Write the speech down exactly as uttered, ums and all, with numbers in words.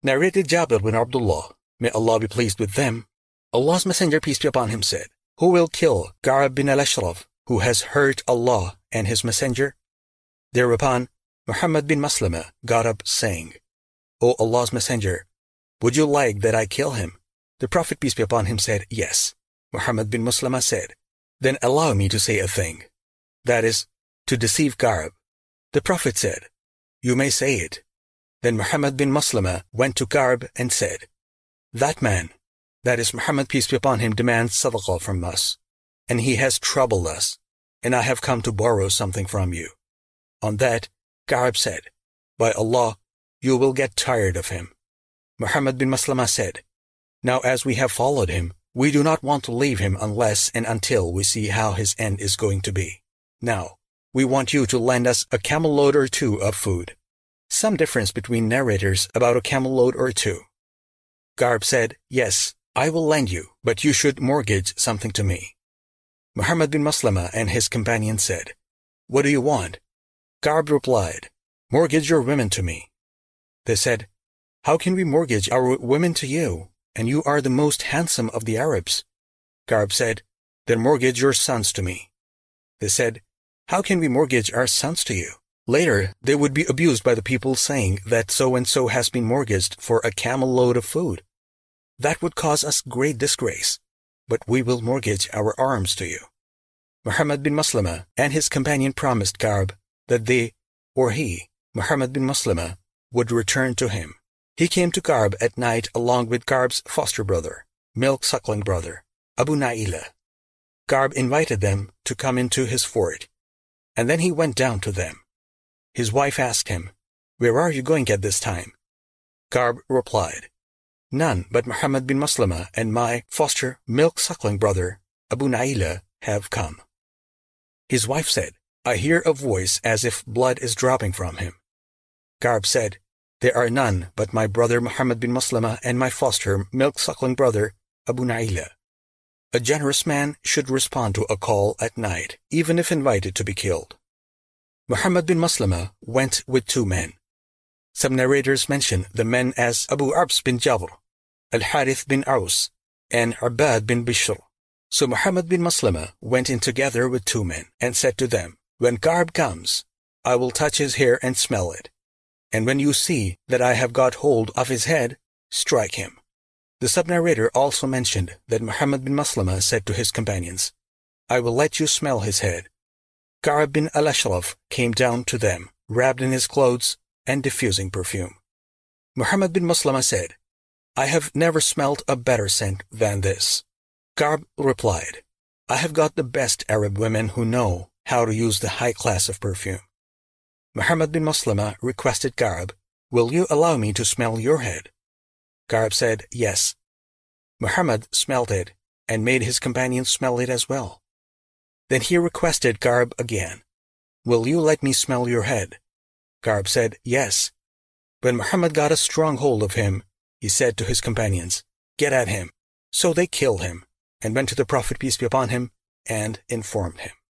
Narrated Jabir bin Abdullah, may Allah be pleased with them, Allah's Messenger, peace be upon him, said, "Who will kill Ka'b bin al-Ashraf, who has hurt Allah and His Messenger?" Thereupon, Muhammad bin Maslama got up, saying, "O Allah's Messenger, would you like that I kill him?" The Prophet, peace be upon him, said, "Yes." Muhammad bin Maslama said, "Then allow me to say a thing, that is, to deceive Ka'b." The Prophet said, "You may say it." Then Muhammad bin Maslama went to Ka'b and said, "That man, that is Muhammad, peace be upon him, demands sadaqah from us, and he has troubled us, and I have come to borrow something from you." On that, Ka'b said, "By Allah, you will get tired of him." Muhammad bin Maslama said, "Now as we have followed him, we do not want to leave him unless and until we see how his end is going to be. Now, we want you to lend us a camel load or two of food." Some difference between narrators about a camel load or two. Ka'b said, "Yes, I will lend you, but you should mortgage something to me." Muhammad bin Maslama and his companion said, "What do you want?" Ka'b replied, "Mortgage your women to me." They said, "How can we mortgage our women to you, and you are the most handsome of the Arabs?" Ka'b said, "Then mortgage your sons to me." They said, "How can we mortgage our sons to you? Later, they would be abused by the people, saying that so-and-so has been mortgaged for a camel load of food. That would cause us great disgrace, but we will mortgage our arms to you." Muhammad bin Maslama and his companion promised Ka'b that they, or he, Muhammad bin Maslama, would return to him. He came to Ka'b at night along with Ka'b's foster brother, milk-suckling brother, Abu Na'ilah. Ka'b invited them to come into his fort, and then he went down to them. His wife asked him, "Where are you going at this time?" Ka'b replied, "None but Muhammad bin Maslama and my foster milk-suckling brother, Abu Na'ilah, have come." His wife said, "I hear a voice as if blood is dropping from him." Ka'b said, "There are none but my brother Muhammad bin Maslama and my foster milk-suckling brother, Abu Na'ilah." A generous man should respond to a call at night, even if invited to be killed. Muhammad bin Maslama went with two men. Some narrators mention the men as Abu Abs bin Jabr, Al-Harith bin Aus, and Abad bin Bishr. So Muhammad bin Maslama went in together with two men and said to them, "When Ka'b comes, I will touch his hair and smell it. And when you see that I have got hold of his head, strike him." The sub-narrator also mentioned that Muhammad bin Maslama said to his companions, "I will let you smell his head." Ka'b bin al-Ashraf came down to them, wrapped in his clothes and diffusing perfume. Muhammad bin Maslama said, "I have never smelt a better scent than this." Ka'b replied, "I have got the best Arab women who know how to use the high class of perfume." Muhammad bin Maslama requested Ka'b, "Will you allow me to smell your head?" Ka'b said, "Yes." Muhammad smelled it and made his companions smell it as well. Then he requested Ka'b again, "Will you let me smell your head?" Ka'b said, "Yes." When Muhammad got a strong hold of him, he said to his companions, "Get at him." So they killed him and went to the Prophet, peace be upon him, and informed him.